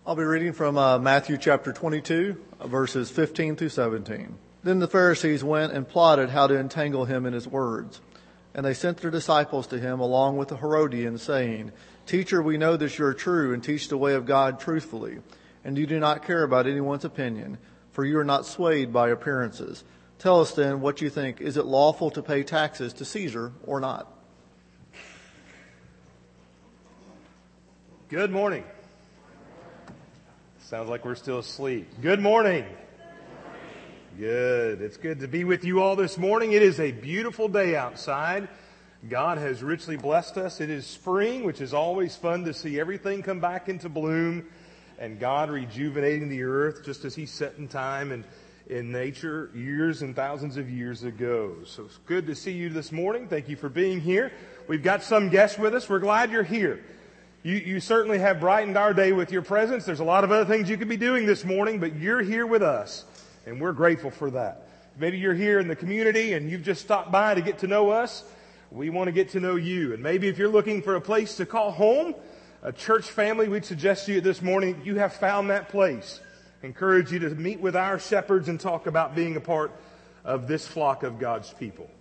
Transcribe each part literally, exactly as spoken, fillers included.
I'll be reading from uh, Matthew chapter twenty-two, verses fifteen through seventeen. Then the Pharisees went and plotted how to entangle him in his words. And they sent their disciples to him along with the Herodians, saying, Teacher, we know that you are true and teach the way of God truthfully, and you do not care about anyone's opinion, for you are not swayed by appearances. Tell us then what you think. Is it lawful to pay taxes to Caesar or not? Good morning. Sounds like we're still asleep. Good morning. Good. It's good to be with you all this morning. It is a beautiful day outside. God has richly blessed us. It is spring, which is always fun to see everything come back into bloom and God rejuvenating the earth just as He set in time and in nature years and thousands of years ago. So it's good to see you this morning. Thank you for being here. We've got some guests with us. We're glad you're here. You, you certainly have brightened our day with your presence. There's a lot of other things you could be doing this morning, but you're here with us, and we're grateful for that. Maybe you're here in the community and you've just stopped by to get to know us. We want to get to know you. And maybe if you're looking for a place to call home, a church family, we'd suggest to you this morning, you have found that place. Encourage you to meet with our shepherds and talk about being a part of this flock of God's people.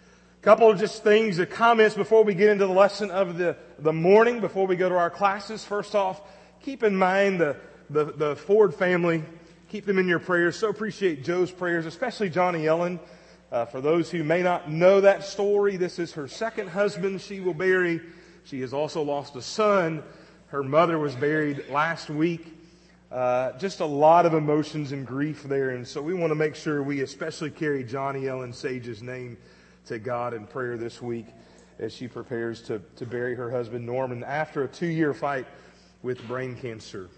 A couple of just things, the comments before we get into the lesson of the, the morning, before we go to our classes. First off, keep in mind the, the, the Ford family. Keep them in your prayers. So appreciate Joe's prayers, especially Johnny Ellen. Uh, for those who may not know that story, this is her second husband she will bury. She has also lost a son. Her mother was buried last week. Uh, just a lot of emotions and grief there. And so we want to make sure we especially carry Johnny Ellen Sage's name to God in prayer this week as she prepares to, to bury her husband Norman after a two-year fight with brain cancer.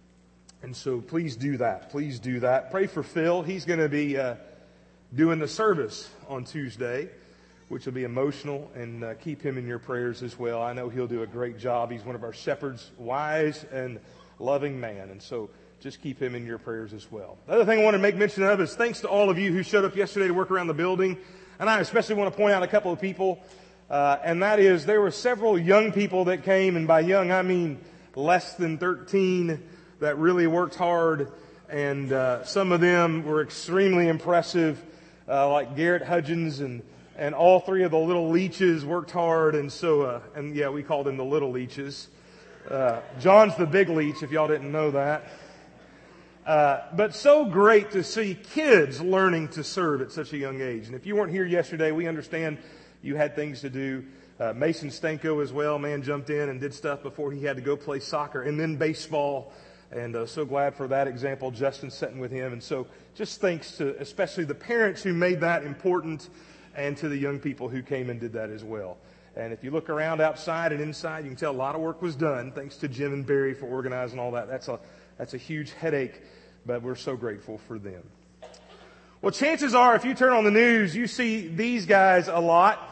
And so please do that. Please do that. Pray for Phil. He's going to be uh, doing the service on Tuesday, which will be emotional, and uh, keep him in your prayers as well. I know he'll do a great job. He's one of our shepherds, wise and loving man. And so just keep him in your prayers as well. The other thing I want to make mention of is thanks to all of you who showed up yesterday to work around the building. And I especially want to point out a couple of people, uh, and that is there were several young people that came, and by young I mean less than thirteen, that really worked hard, and uh, some of them were extremely impressive, uh, like Garrett Hudgens, and, and all three of the little leeches worked hard, and so, uh, and yeah, we called them the little leeches. Uh, John's the big leech, if y'all didn't know that. Uh, but so great to see kids learning to serve at such a young age. And if you weren't here yesterday, we understand you had things to do. Uh, Mason Stanko as well, man, jumped in and did stuff before he had to go play soccer and then baseball. And uh, so glad for that example, Justin sitting with him. And so just thanks to especially the parents who made that important and to the young people who came and did that as well. And if you look around outside and inside, you can tell a lot of work was done. Thanks to Jim and Barry for organizing all that. That's a That's a huge headache, but we're so grateful for them. Well, chances are, if you turn on the news, you see these guys a lot.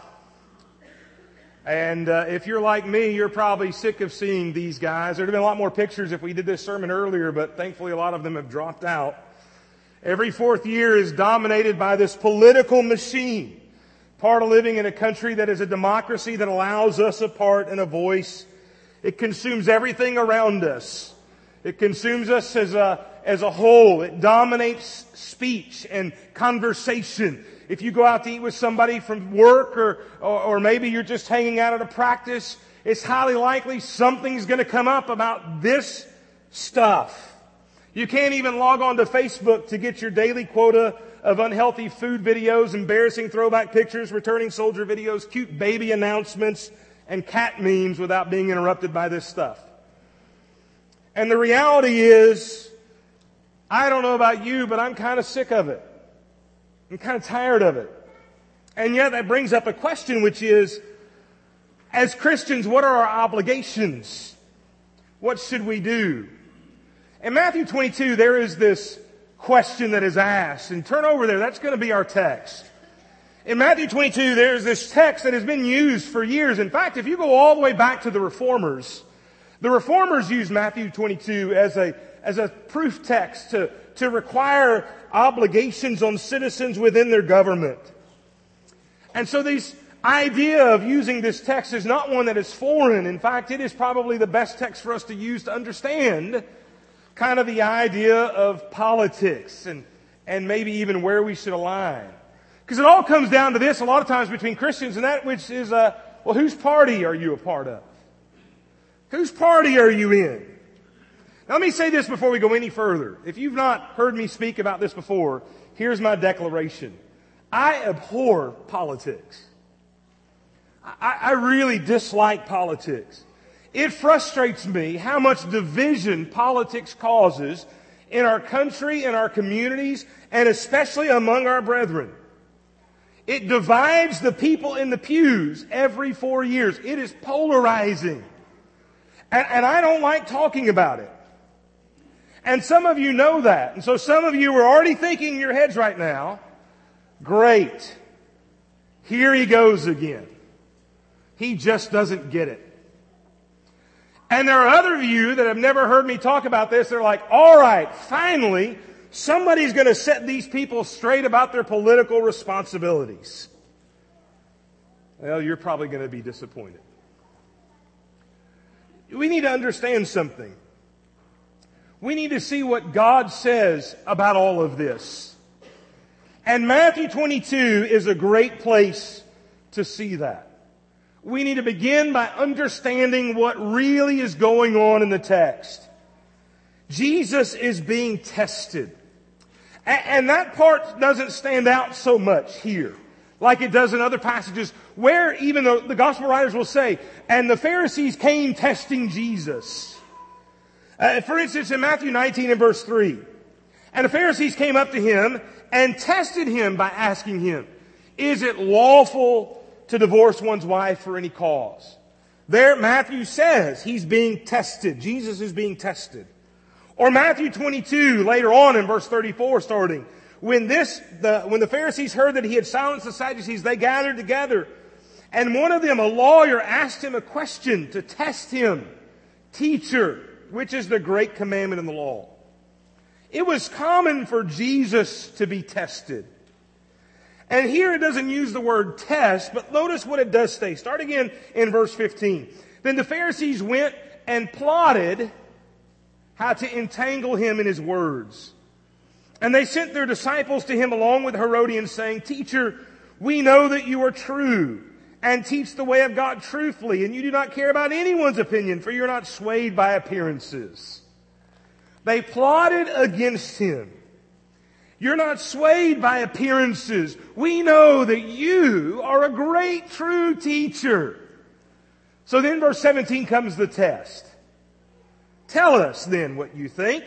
And uh, if you're like me, you're probably sick of seeing these guys. There would have been a lot more pictures if we did this sermon earlier, but thankfully a lot of them have dropped out. Every fourth year is dominated by this political machine. Part of living in a country that is a democracy that allows us a part and a voice. It consumes everything around us. It consumes us as a, as a whole. It dominates speech and conversation. If you go out to eat with somebody from work or, or, or maybe you're just hanging out at a practice, it's highly likely something's going to come up about this stuff. You can't even log on to Facebook to get your daily quota of unhealthy food videos, embarrassing throwback pictures, returning soldier videos, cute baby announcements, and cat memes without being interrupted by this stuff. And the reality is, I don't know about you, but I'm kind of sick of it. I'm kind of tired of it. And yet that brings up a question, which is, as Christians, what are our obligations? What should we do? In Matthew twenty-two, there is this question that is asked. And turn over there, that's going to be our text. In Matthew twenty-two, there's this text that has been used for years. In fact, if you go all the way back to the Reformers, the Reformers used Matthew twenty-two as a, as a proof text to, to require obligations on citizens within their government. And so this idea of using this text is not one that is foreign. In fact, it is probably the best text for us to use to understand kind of the idea of politics and, and maybe even where we should align. Because it all comes down to this a lot of times between Christians, and that which is, uh, well, whose party are you a part of? Whose party are you in? Now, let me say this before we go any further. If you've not heard me speak about this before, here's my declaration. I abhor politics. I, I really dislike politics. It frustrates me how much division politics causes in our country, in our communities, and especially among our brethren. It divides the people in the pews every four years. It is polarizing. And, and I don't like talking about it. And some of you know that. And so some of you are already thinking in your heads right now, great. Here he goes again. He just doesn't get it. And there are other of you that have never heard me talk about this. They're like, all right, finally, somebody's going to set these people straight about their political responsibilities. Well, you're probably going to be disappointed. We need to understand something. We need to see what God says about all of this. And Matthew twenty-two is a great place to see that. We need to begin by understanding what really is going on in the text. Jesus is being tested. And that part doesn't stand out so much here, like it does in other passages, where even the, the gospel writers will say, and the Pharisees came testing Jesus. Uh, for instance, in Matthew nineteen and verse three, and the Pharisees came up to him and tested him by asking him, is it lawful to divorce one's wife for any cause? There, Matthew says he's being tested. Jesus is being tested. Or Matthew twenty-two, later on in verse thirty-four starting, when this, the, when the Pharisees heard that he had silenced the Sadducees, they gathered together. And one of them, a lawyer, asked him a question to test him. Teacher, which is the great commandment in the law? It was common for Jesus to be tested. And here it doesn't use the word test, but notice what it does say. Start again in verse fifteen. Then the Pharisees went and plotted how to entangle him in his words. And they sent their disciples to him along with Herodians, saying, Teacher, we know that you are true and teach the way of God truthfully, and you do not care about anyone's opinion, for you're not swayed by appearances. They plotted against him. You're not swayed by appearances. We know that you are a great true teacher. So then verse seventeen comes the test. Tell us then what you think.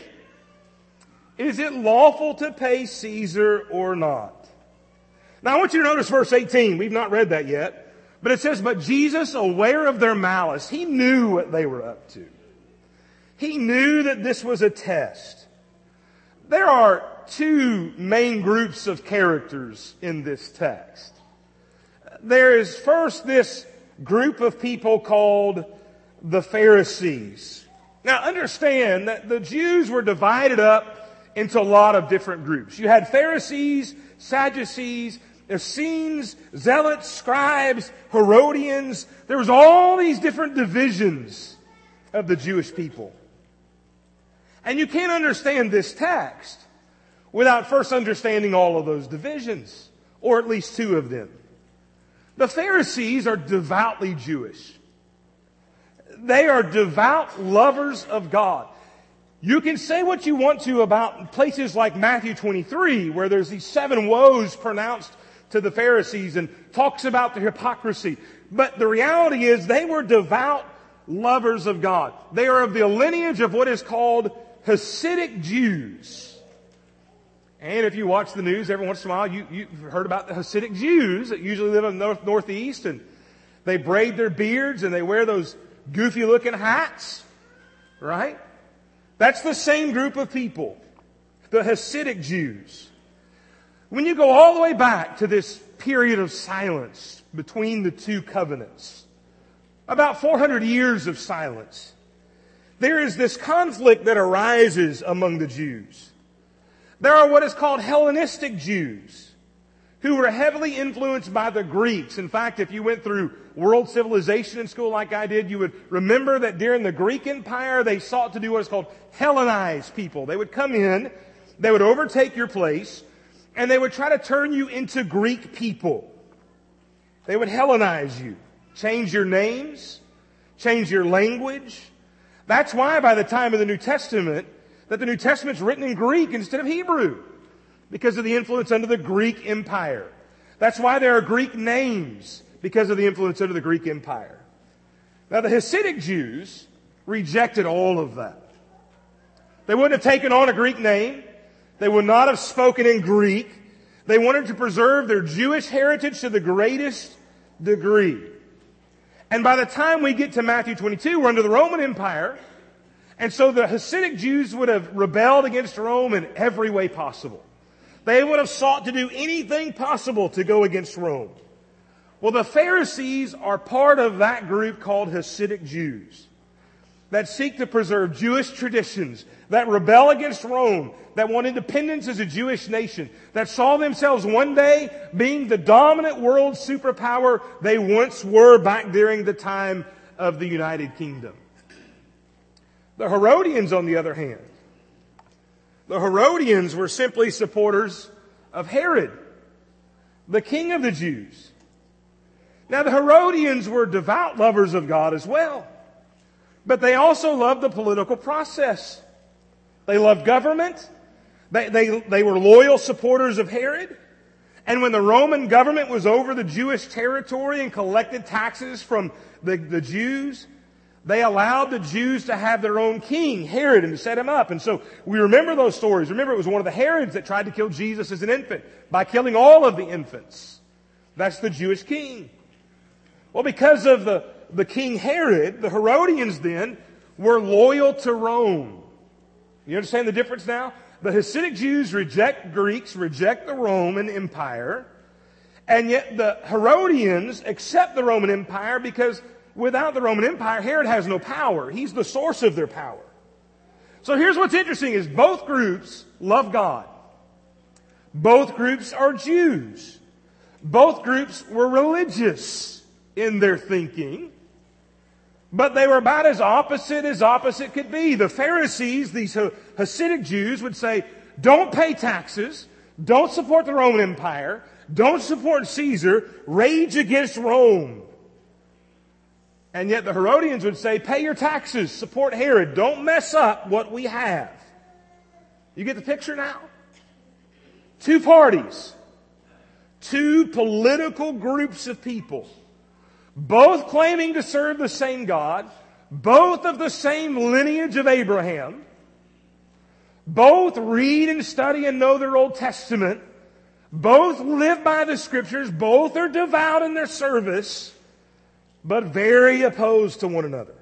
Is it lawful to pay Caesar or not? Now I want you to notice verse eighteen. We've not read that yet. But it says, but Jesus, aware of their malice, he knew what they were up to. He knew that this was a test. There are two main groups of characters in this text. There is first this group of people called the Pharisees. Now understand that the Jews were divided up into a lot of different groups. You had Pharisees, Sadducees, Essenes, Zealots, Scribes, Herodians. There was all these different divisions of the Jewish people. And you can't understand this text without first understanding all of those divisions, or at least two of them. The Pharisees are devoutly Jewish. They are devout lovers of God. You can say what you want to about places like Matthew twenty-three, where there's these seven woes pronounced to the Pharisees and talks about their hypocrisy. But the reality is they were devout lovers of God. They are of the lineage of what is called Hasidic Jews. And if you watch the news every once in a while, you, you've heard about the Hasidic Jews that usually live in the north, northeast, and they braid their beards and they wear those goofy looking hats, right? That's the same group of people, the Hasidic Jews. When you go all the way back to this period of silence between the two covenants, about four hundred years of silence, there is this conflict that arises among the Jews. There are what is called Hellenistic Jews who were heavily influenced by the Greeks. In fact, if you went through world civilization in school like I did, you would remember that during the Greek Empire, they sought to do what is called Hellenize people. They would come in, they would overtake your place, and they would try to turn you into Greek people. They would Hellenize you, change your names, change your language. That's why by the time of the New Testament, that the New Testament's written in Greek instead of Hebrew, because of the influence under the Greek Empire. That's why there are Greek names, because of the influence under the Greek Empire. Now the Hasidic Jews rejected all of that. They wouldn't have taken on a Greek name. They would not have spoken in Greek. They wanted to preserve their Jewish heritage to the greatest degree. And by the time we get to Matthew twenty-two, we're under the Roman Empire. And so the Hasidic Jews would have rebelled against Rome in every way possible. They would have sought to do anything possible to go against Rome. Well, the Pharisees are part of that group called Hasidic Jews that seek to preserve Jewish traditions, that rebel against Rome, that want independence as a Jewish nation, that saw themselves one day being the dominant world superpower they once were back during the time of the United Kingdom. The Herodians, on the other hand, the Herodians were simply supporters of Herod, the king of the Jews. Now, the Herodians were devout lovers of God as well, but they also loved the political process. They loved government. They, they, they were loyal supporters of Herod. And when the Roman government was over the Jewish territory and collected taxes from the, the Jews, they allowed the Jews to have their own king, Herod, and to set him up. And so we remember those stories. Remember, it was one of the Herods that tried to kill Jesus as an infant by killing all of the infants. That's the Jewish king. Well, because of the, the King Herod, the Herodians then were loyal to Rome. You understand the difference now? The Hasidic Jews reject Greeks, reject the Roman Empire, and yet the Herodians accept the Roman Empire because without the Roman Empire, Herod has no power. He's the source of their power. So here's what's interesting is both groups love God. Both groups are Jews. Both groups were religious in their thinking. But they were about as opposite as opposite could be. The Pharisees, these Hasidic Jews, would say, don't pay taxes, don't support the Roman Empire, don't support Caesar, rage against Rome. And yet the Herodians would say, pay your taxes, support Herod, don't mess up what we have. You get the picture now? Two parties, two political groups of people, both claiming to serve the same God, both of the same lineage of Abraham, both read and study and know their Old Testament, both live by the Scriptures, both are devout in their service, but very opposed to one another.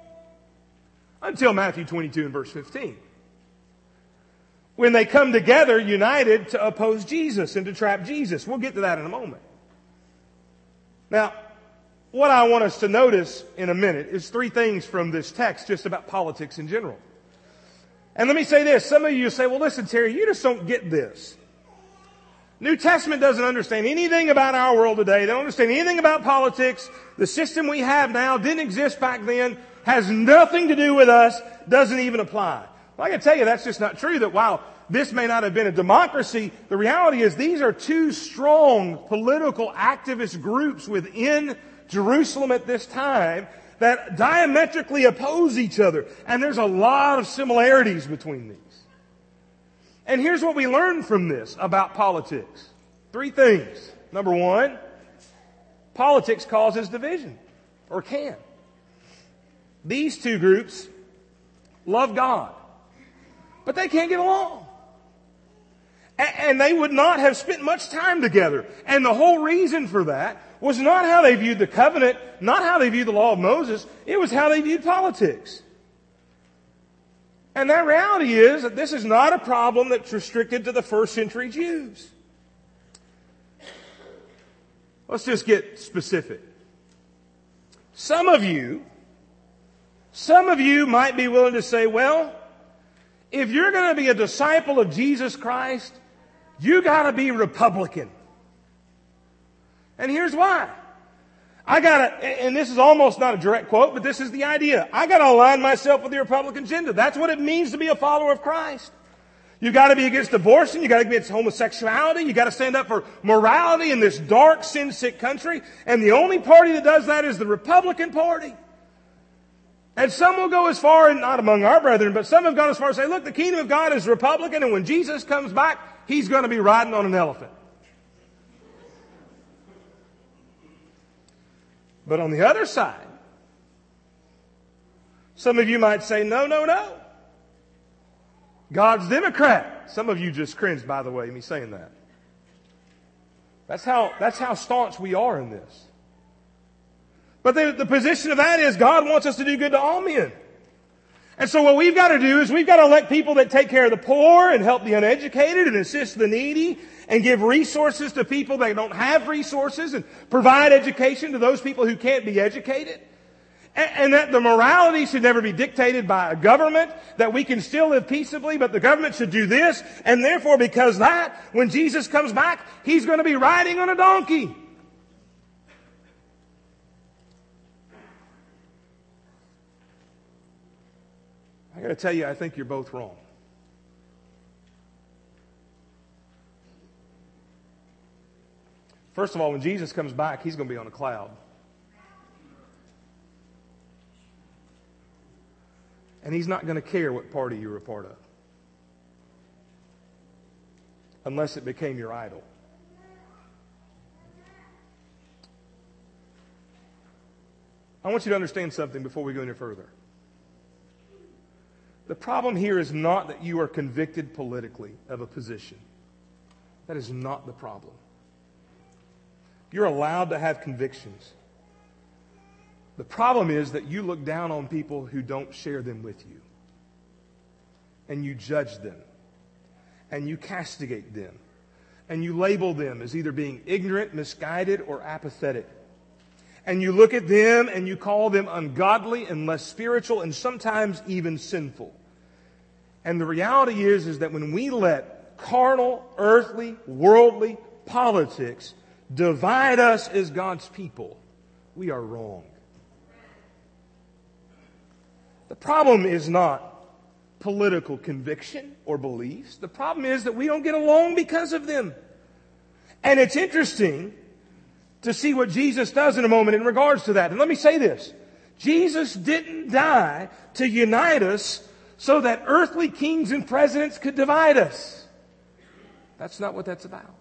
Until Matthew twenty-two and verse fifteen. When they come together united to oppose Jesus and to trap Jesus. We'll get to that in a moment. Now, what I want us to notice in a minute is three things from this text just about politics in general. And let me say this. Some of you say, well, listen, Terry, you just don't get this. New Testament doesn't understand anything about our world today. They don't understand anything about politics. The system we have now didn't exist back then, has nothing to do with us, doesn't even apply. Well, I can tell you that's just not true, that while this may not have been a democracy, the reality is these are two strong political activist groups within Jerusalem at this time that diametrically oppose each other. And there's a lot of similarities between these. And here's what we learn from this about politics. Three things. Number one, politics causes division, or can. These two groups love God, but they can't get along. And they would not have spent much time together. And the whole reason for that was not how they viewed the covenant, not how they viewed the law of Moses. It was how they viewed politics. And that reality is that this is not a problem that's restricted to the first century Jews. Let's just get specific. Some of you, some of you might be willing to say, well, if you're going to be a disciple of Jesus Christ, you got to be Republican. And here's why. I gotta, and this is almost not a direct quote, but this is the idea. I gotta align myself with the Republican agenda. That's what it means to be a follower of Christ. You gotta be against abortion. You gotta be against homosexuality. You gotta stand up for morality in this dark, sin-sick country. And the only party that does that is the Republican Party. And some will go as far, and not among our brethren, but some have gone as far as say, look, the kingdom of God is Republican, and when Jesus comes back, He's going to be riding on an elephant. But on the other side, some of you might say, no, no, no. God's Democrat. Some of you just cringed, by the way, me saying that. That's how, that's how staunch we are in this. But the, the position of that is God wants us to do good to all men. And so what we've got to do is we've got to elect people that take care of the poor and help the uneducated and assist the needy and give resources to people that don't have resources and provide education to those people who can't be educated. And, and that the morality should never be dictated by a government, that we can still live peaceably, but the government should do this. And therefore, because that, when Jesus comes back, He's going to be riding on a donkey. I got to tell you, I think you're both wrong. First of all, when Jesus comes back, He's going to be on a cloud. And He's not going to care what party you're a part of. Unless it became your idol. I want you to understand something before we go any further. The problem here is not that you are convicted politically of a position. That is not the problem. You're allowed to have convictions. The problem is that you look down on people who don't share them with you. And you judge them. And you castigate them. And you label them as either being ignorant, misguided, or apathetic. And you look at them and you call them ungodly and less spiritual and sometimes even sinful. And the reality is, is that when we let carnal, earthly, worldly politics divide us as God's people, we are wrong. The problem is not political conviction or beliefs. The problem is that we don't get along because of them. And it's interesting to see what Jesus does in a moment in regards to that. And let me say this. Jesus didn't die to unite us so that earthly kings and presidents could divide us. That's not what that's about.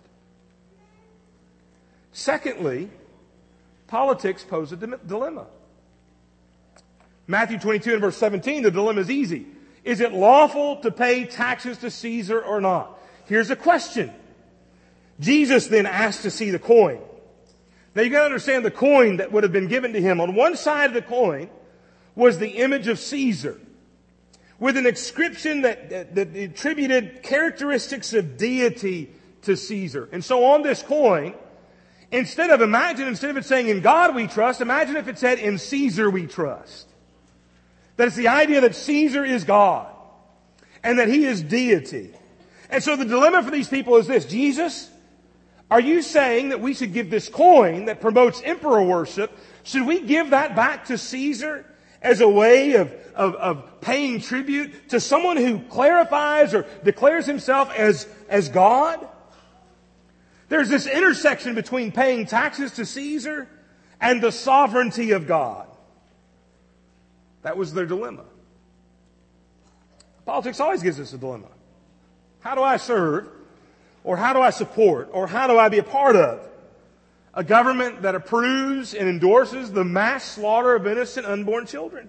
Secondly, politics pose a dilemma. Matthew twenty-two and verse seventeen, the dilemma is easy. Is it lawful to pay taxes to Caesar or not? Here's a question. Jesus then asked to see the coin. Now you got to understand the coin that would have been given to him. On one side of the coin was the image of Caesar with an inscription that, that, that attributed characteristics of deity to Caesar. And so on this coin, instead of imagine, instead of it saying in God we trust, imagine if it said in Caesar we trust. That it's the idea that Caesar is God and that He is deity. And so the dilemma for these people is this. Jesus, are you saying that we should give this coin that promotes emperor worship, should we give that back to Caesar as a way of, of, of paying tribute to someone who clarifies or declares himself as, as God? There's this intersection between paying taxes to Caesar and the sovereignty of God. That was their dilemma. Politics always gives us a dilemma. How do I serve, or how do I support, or how do I be a part of a government that approves and endorses the mass slaughter of innocent unborn children?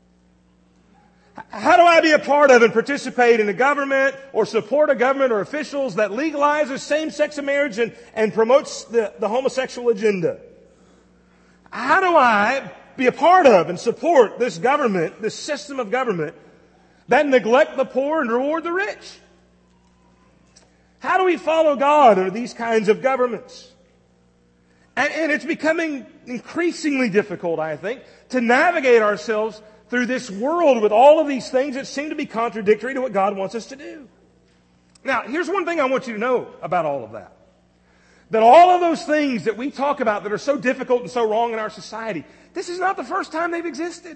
How do I be a part of and participate in a government or support a government or officials that legalizes same-sex marriage and, and promotes the, the homosexual agenda? How do I be a part of and support this government, this system of government that neglect the poor and reward the rich? How do we follow God under these kinds of governments? And, and it's becoming increasingly difficult, I think, to navigate ourselves through this world with all of these things that seem to be contradictory to what God wants us to do. Now, here's one thing I want you to know about all of that. that all of those things that we talk about that are so difficult and so wrong in our society, this is not the first time they've existed.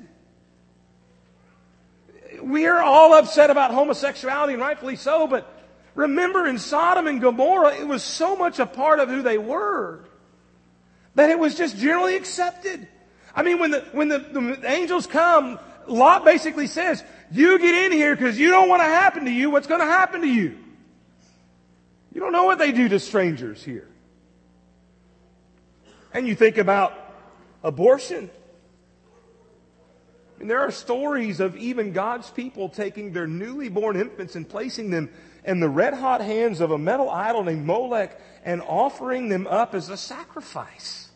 We are all upset about homosexuality, and rightfully so, but remember in Sodom and Gomorrah, it was so much a part of who they were that it was just generally accepted. I mean, when the, when the, the angels come, Lot basically says, you get in here because you don't want to happen to you what's going to happen to you. You don't know what they do to strangers here. And you think about abortion. I mean, there are stories of even God's people taking their newly born infants and placing them in the red-hot hands of a metal idol named Molech and offering them up as a sacrifice.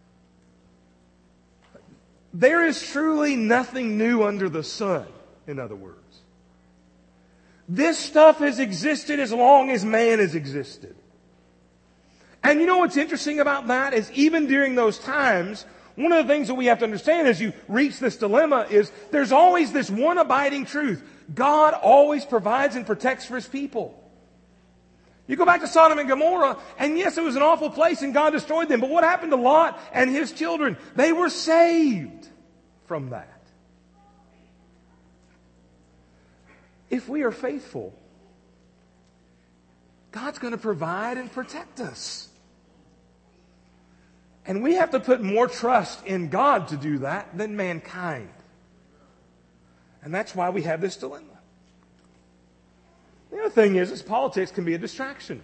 There is truly nothing new under the sun, in other words. This stuff has existed as long as man has existed. And you know what's interesting about that is even during those times, one of the things that we have to understand as you reach this dilemma is there's always this one abiding truth. God always provides and protects for His people. You go back to Sodom and Gomorrah, and yes, it was an awful place and God destroyed them. But what happened to Lot and his children? They were saved from that. If we are faithful, God's going to provide and protect us. And we have to put more trust in God to do that than mankind. And that's why we have this dilemma. The other thing is, is politics can be a distraction.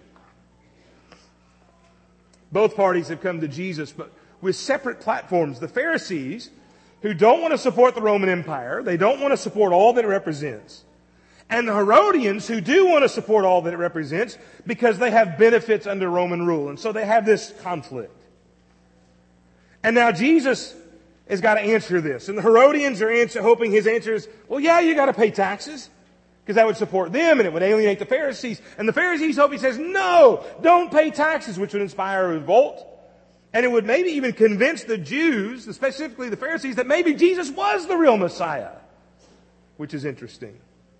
Both parties have come to Jesus, but with separate platforms. The Pharisees, who don't want to support the Roman Empire, they don't want to support all that it represents. And the Herodians, who do want to support all that it represents because they have benefits under Roman rule. And so they have this conflict. And now Jesus has got to answer this. And the Herodians are answer, hoping his answer is, well, yeah, you got to pay taxes. Because that would support them and it would alienate the Pharisees. And the Pharisees hope he says, no, don't pay taxes, which would inspire a revolt. And it would maybe even convince the Jews, specifically the Pharisees, that maybe Jesus was the real Messiah. Which is interesting.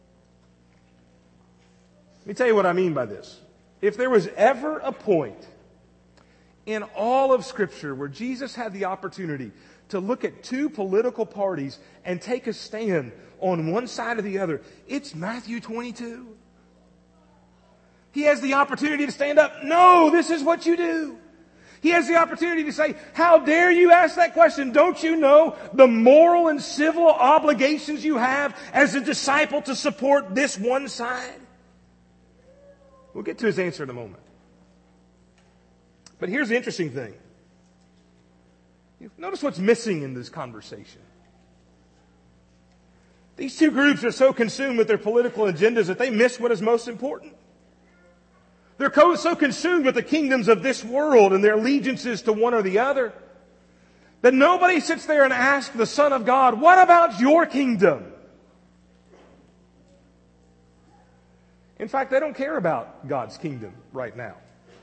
Let me tell you what I mean by this. If there was ever a point in all of Scripture where Jesus had the opportunity to look at two political parties and take a stand on one side or the other, it's Matthew twenty-two. He has the opportunity to stand up. No, this is what you do. He has the opportunity to say, how dare you ask that question? Don't you know the moral and civil obligations you have as a disciple to support this one side? We'll get to his answer in a moment. But here's the interesting thing. Notice what's missing in this conversation. These two groups are so consumed with their political agendas that they miss what is most important. They're co- so consumed with the kingdoms of this world and their allegiances to one or the other that nobody sits there and asks the Son of God, what about your kingdom? In fact, they don't care about God's kingdom right now.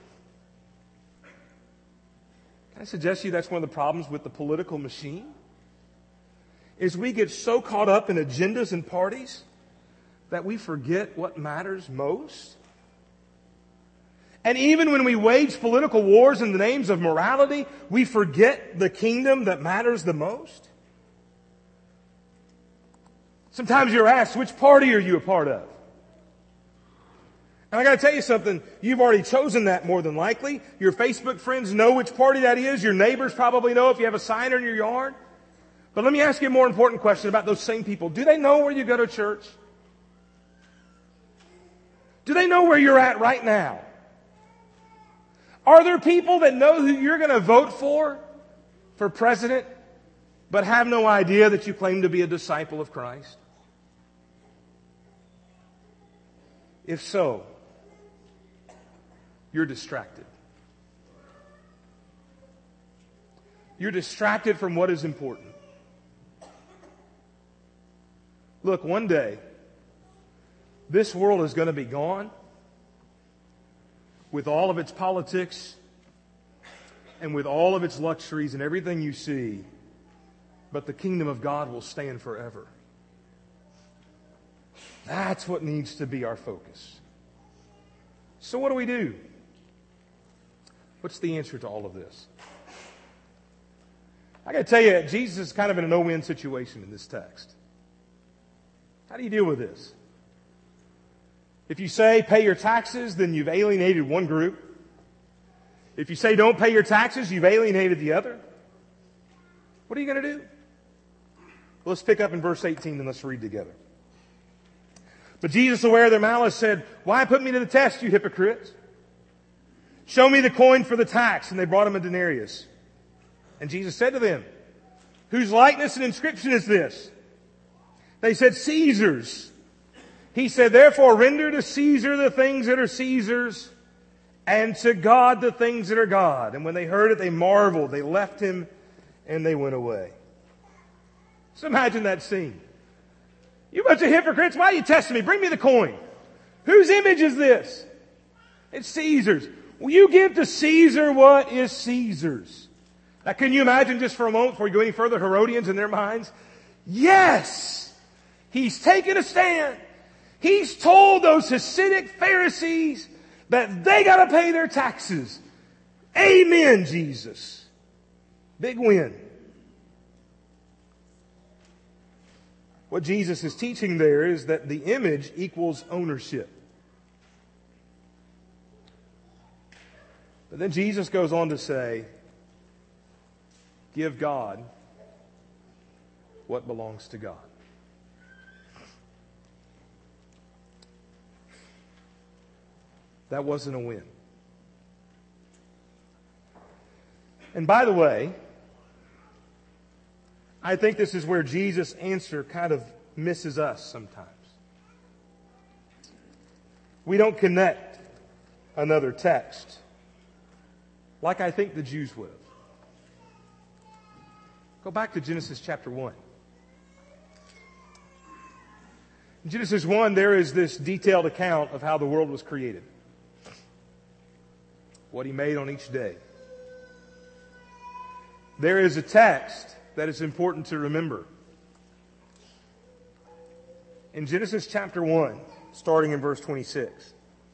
Can I suggest to you that's one of the problems with the political machine? Is we get so caught up in agendas and parties that we forget what matters most. And even when we wage political wars in the names of morality, we forget the kingdom that matters the most. Sometimes you're asked, which party are you a part of? And I got to tell you something, you've already chosen that more than likely. Your Facebook friends know which party that is. Your neighbors probably know if you have a sign in your yard. But let me ask you a more important question about those same people. Do they know where you go to church? Do they know where you're at right now? Are there people that know who you're going to vote for, for president, but have no idea that you claim to be a disciple of Christ? If so, you're distracted. You're distracted from what is important. Look, one day, this world is going to be gone with all of its politics and with all of its luxuries and everything you see, but the kingdom of God will stand forever. That's what needs to be our focus. So what do we do? What's the answer to all of this? I got to tell you, Jesus is kind of in a no-win situation in this text. How do you deal with this? If you say pay your taxes, then you've alienated one group. If you say don't pay your taxes, you've alienated the other. What are you going to do? Well, let's pick up in verse eighteen and let's read together. But Jesus, aware of their malice, said, "Why put me to the test, you hypocrites? Show me the coin for the tax." And they brought him a denarius. And Jesus said to them, "Whose likeness and inscription is this?" They said, "Caesar's." He said, "Therefore render to Caesar the things that are Caesar's, and to God the things that are God." And when they heard it, they marveled. They left him and they went away. So imagine that scene. "You bunch of hypocrites, why are you testing me? Bring me the coin. Whose image is this?" "It's Caesar's." "Will you give to Caesar what is Caesar's?" Now, can you imagine just for a moment, before we go any further, Herodians in their minds? Yes! He's taken a stand. He's told those Hasidic Pharisees that they got to pay their taxes. Amen, Jesus. Big win. What Jesus is teaching there is that the image equals ownership. But then Jesus goes on to say, give God what belongs to God. That wasn't a win. And by the way, I think this is where Jesus' answer kind of misses us sometimes. We don't connect another text like I think the Jews would have. Go back to Genesis chapter one. In Genesis one, there is this detailed account of how the world was created. What He made on each day. There is a text that is important to remember. In Genesis chapter one, starting in verse twenty-six.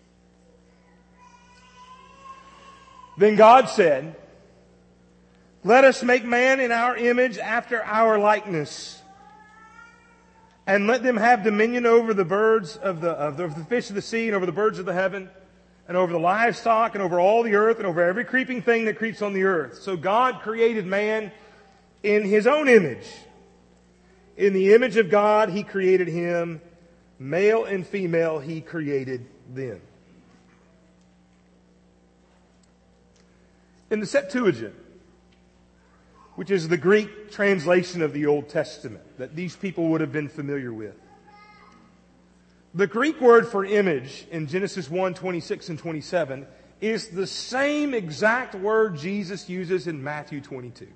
Then God said, "Let us make man in our image after our likeness. And let them have dominion over the birds of the, of the, of the fish of the sea and over the birds of the heaven and over the livestock and over all the earth and over every creeping thing that creeps on the earth." So God created man in His own image. In the image of God, He created him. Male and female, He created them. In the Septuagint, which is the Greek translation of the Old Testament that these people would have been familiar with, the Greek word for image in Genesis one, twenty-six and twenty-seven is the same exact word Jesus uses in Matthew twenty-two.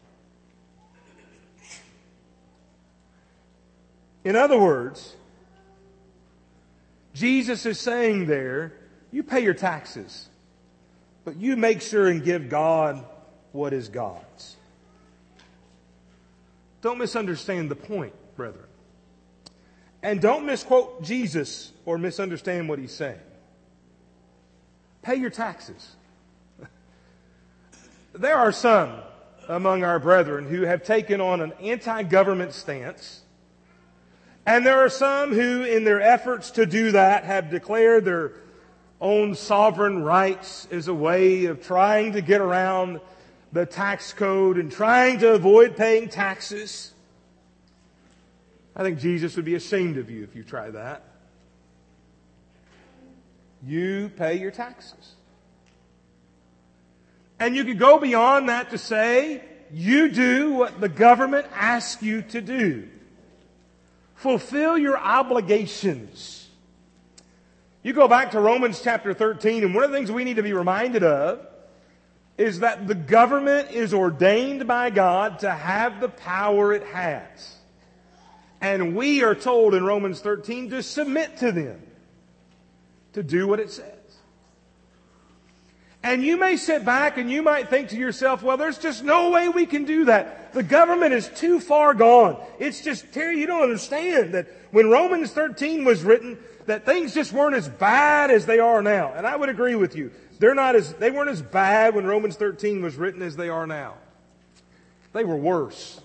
In other words, Jesus is saying there, you pay your taxes, but you make sure and give God what is God's. Don't misunderstand the point, brethren. And don't misquote Jesus or misunderstand what He's saying. Pay your taxes. There are some among our brethren who have taken on an anti-government stance. And there are some who, in their efforts to do that, have declared their own sovereign rights as a way of trying to get around the tax code and trying to avoid paying taxes. I think Jesus would be ashamed of you if you try that. You pay your taxes. And you could go beyond that to say, you do what the government asks you to do. Fulfill your obligations. You go back to Romans chapter thirteen, and one of the things we need to be reminded of is that the government is ordained by God to have the power it has. And we are told in Romans thirteen to submit to them, to do what it says. And you may sit back and you might think to yourself, well, there's just no way we can do that. The government is too far gone. It's just, Terry, you don't understand that when Romans thirteen was written, that things just weren't as bad as they are now. And I would agree with you. They're not as, they weren't as bad when Romans thirteen was written as they are now. They were worse.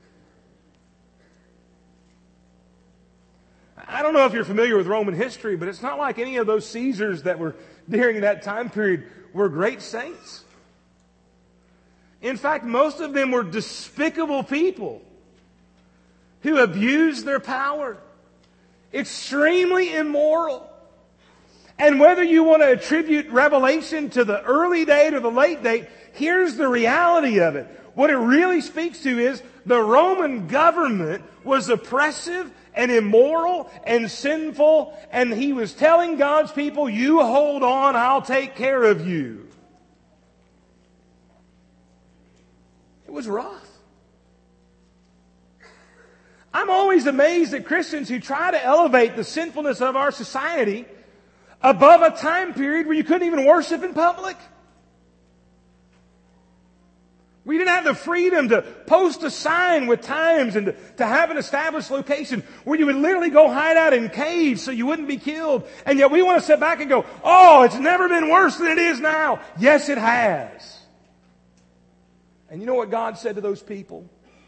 I don't know if you're familiar with Roman history, but it's not like any of those Caesars that were during that time period were great saints. In fact, most of them were despicable people who abused their power. Extremely immoral. And whether you want to attribute Revelation to the early date or the late date, here's the reality of it. What it really speaks to is the Roman government was oppressive and immoral and sinful, and he was telling God's people, you hold on, I'll take care of you. It was rough. I'm always amazed at Christians who try to elevate the sinfulness of our society above a time period where you couldn't even worship in public. We didn't have the freedom to post a sign with times and to, to have an established location where you would literally go hide out in caves so you wouldn't be killed. And yet we want to sit back and go, oh, it's never been worse than it is now. Yes, it has. And you know what God said to those people?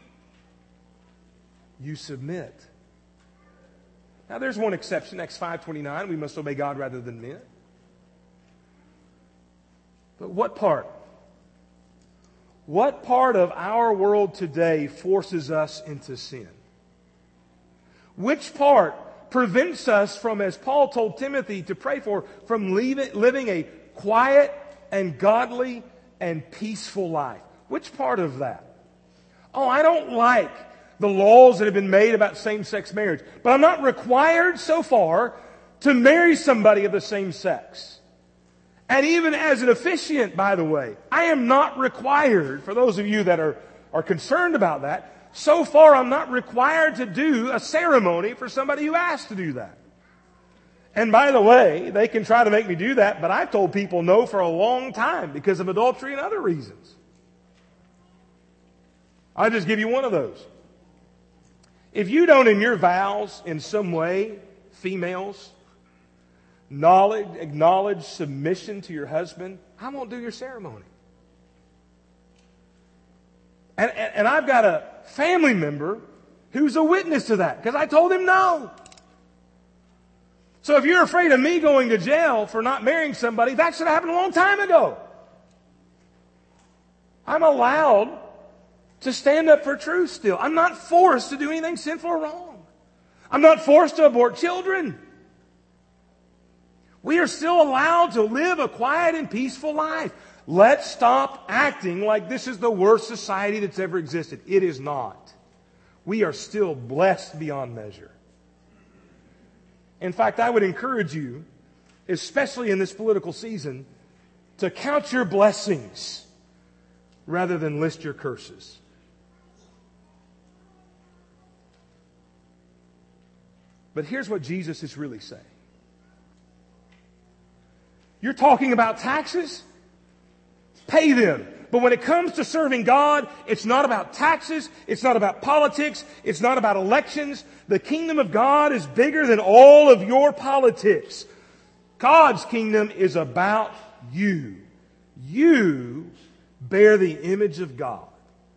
You submit. Now there's one exception, Acts five twenty-nine, we must obey God rather than men. But what part? What part of our world today forces us into sin? Which part prevents us from, as Paul told Timothy to pray for, from living a quiet and godly and peaceful life? Which part of that? Oh, I don't like the laws that have been made about same-sex marriage, but I'm not required so far to marry somebody of the same sex. And even as an officiant, by the way, I am not required, for those of you that are, are concerned about that, so far I'm not required to do a ceremony for somebody who asks to do that. And by the way, they can try to make me do that, but I've told people no for a long time because of adultery and other reasons. I'll just give you one of those. If you don't in your vows in some way, females, Knowledge, acknowledge submission to your husband, I won't do your ceremony. And, and, and I've got a family member who's a witness to that because I told him no. So if you're afraid of me going to jail for not marrying somebody, that should have happened a long time ago. I'm allowed to stand up for truth still. I'm not forced to do anything sinful or wrong. I'm not forced to abort children. We are still allowed to live a quiet and peaceful life. Let's stop acting like this is the worst society that's ever existed. It is not. We are still blessed beyond measure. In fact, I would encourage you, especially in this political season, to count your blessings rather than list your curses. But here's what Jesus is really saying. You're talking about taxes? Pay them. But when it comes to serving God, it's not about taxes. It's not about politics. It's not about elections. The kingdom of God is bigger than all of your politics. God's kingdom is about you. You bear the image of God.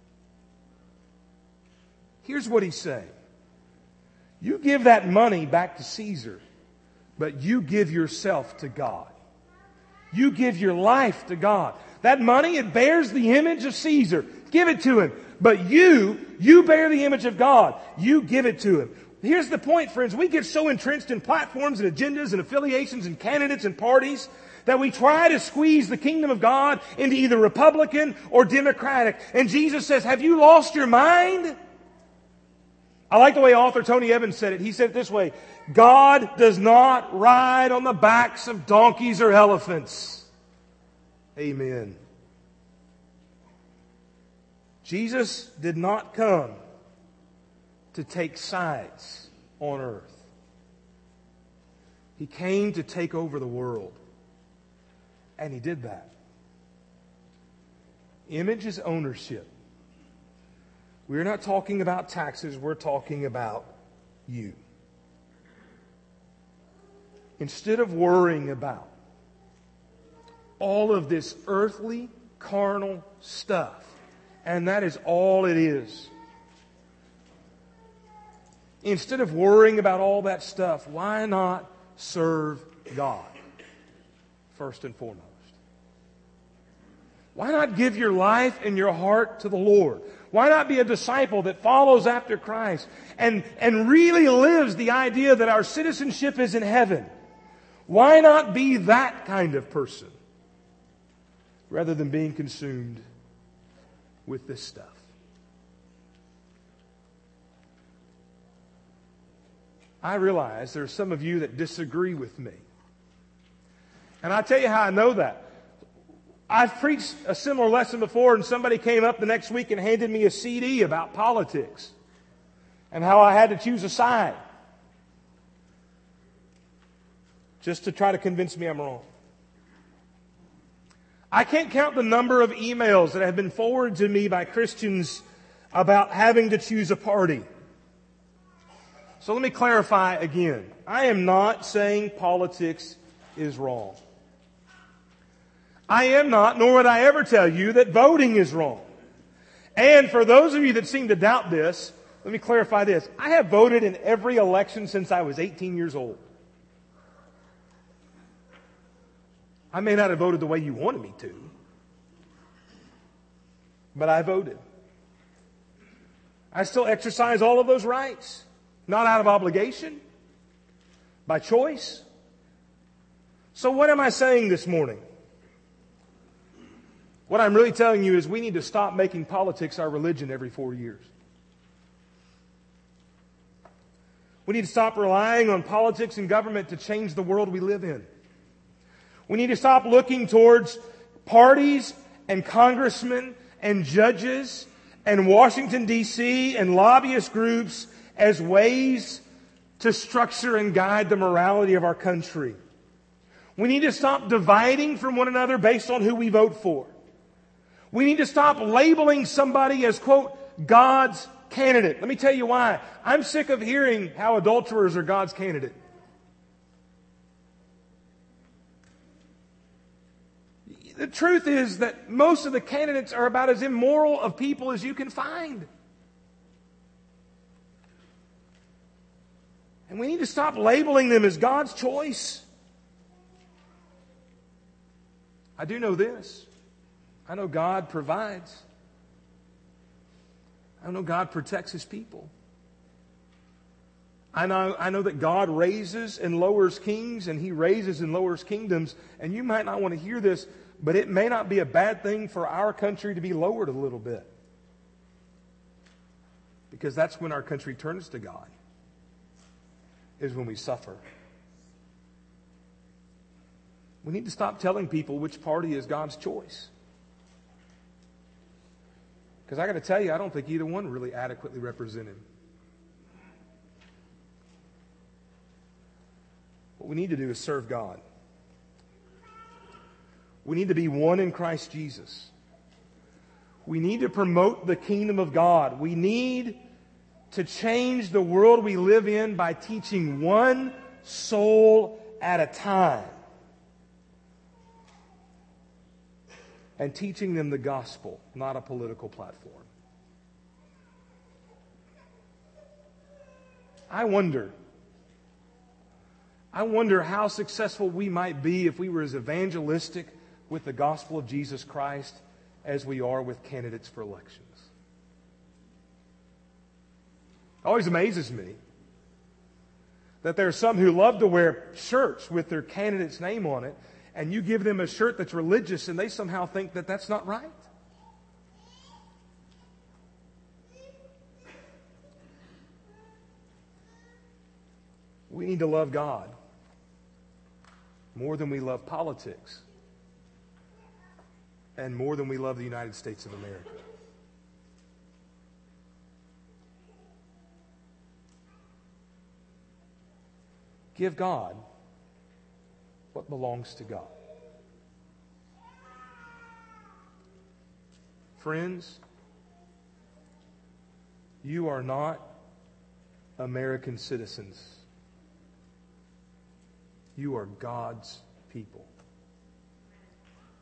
Here's what he's saying. You give that money back to Caesar, but you give yourself to God. You give your life to God. That money, it bears the image of Caesar. Give it to him. But you, you bear the image of God. You give it to him. Here's the point, friends. We get so entrenched in platforms and agendas and affiliations and candidates and parties that we try to squeeze the kingdom of God into either Republican or Democratic. And Jesus says, have you lost your mind? I like the way author Tony Evans said it. He said it this way. God does not ride on the backs of donkeys or elephants. Amen. Jesus did not come to take sides on earth. He came to take over the world. And He did that. Image is ownership. We're not talking about taxes, we're talking about you. Instead of worrying about all of this earthly, carnal stuff. And that is all it is. Instead of worrying about all that stuff, why not serve God first and foremost? Why not give your life and your heart to the Lord? Why not be a disciple that follows after Christ and, and really lives the idea that our citizenship is in heaven? Why not be that kind of person rather than being consumed with this stuff? I realize there are some of you that disagree with me. And I'll tell you how I know that. I've preached a similar lesson before, and somebody came up the next week and handed me a C D about politics and how I had to choose a side just to try to convince me I'm wrong. I can't count the number of emails that have been forwarded to me by Christians about having to choose a party. So let me clarify again. I am not saying politics is wrong. I am not, nor would I ever tell you that voting is wrong. And for those of you that seem to doubt this, let me clarify this. I have voted in every election since I was eighteen years old. I may not have voted the way you wanted me to, but I voted. I still exercise all of those rights. Not out of obligation, by choice. So what am I saying this morning? What I'm really telling you is we need to stop making politics our religion every four years. We need to stop relying on politics and government to change the world we live in. We need to stop looking towards parties and congressmen and judges and Washington, D C and lobbyist groups as ways to structure and guide the morality of our country. We need to stop dividing from one another based on who we vote for. We need to stop labeling somebody as, quote, God's candidate. Let me tell you why. I'm sick of hearing how adulterers are God's candidate. The truth is that most of the candidates are about as immoral of people as you can find. And we need to stop labeling them as God's choice. I do know this. I know God provides. I know God protects His people. I know, I know that God raises and lowers kings, and He raises and lowers kingdoms. And you might not want to hear this, but it may not be a bad thing for our country to be lowered a little bit. Because that's when our country turns to God. Is when we suffer. We need to stop telling people which party is God's choice. Because I got to tell you, I don't think either one really adequately represent Him. What we need to do is serve God. We need to be one in Christ Jesus. We need to promote the kingdom of God. We need to change the world we live in by teaching one soul at a time and teaching them the gospel, not a political platform. I wonder, I wonder how successful we might be if we were as evangelistic with the gospel of Jesus Christ as we are with candidates for elections. It always amazes me that there are some who love to wear shirts with their candidate's name on it, and you give them a shirt that's religious, and they somehow think that that's not right. We need to love God more than we love politics and more than we love the United States of America. Give God what belongs to God. Friends, you are not American citizens. You are God's people.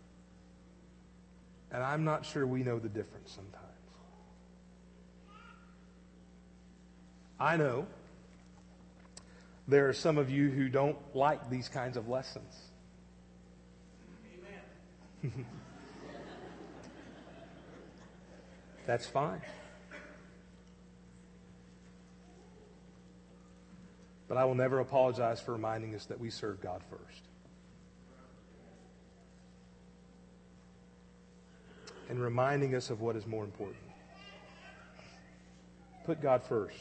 And I'm not sure we know the difference sometimes. I know there are some of you who don't like these kinds of lessons. Amen. That's fine. But I will never apologize for reminding us that we serve God first. And reminding us of what is more important. Put God first.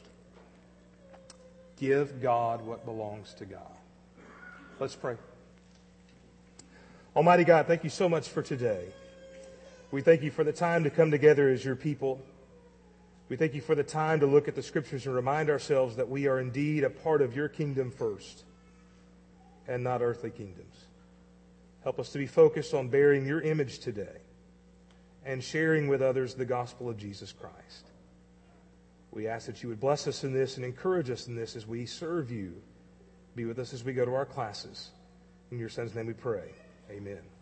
Give God what belongs to God. Let's pray. Almighty God, thank you so much for today. We thank you for the time to come together as your people. We thank you for the time to look at the Scriptures and remind ourselves that we are indeed a part of your kingdom first and not earthly kingdoms. Help us to be focused on bearing your image today and sharing with others the gospel of Jesus Christ. We ask that you would bless us in this and encourage us in this as we serve you. Be with us as we go to our classes. In your Son's name we pray. Amen.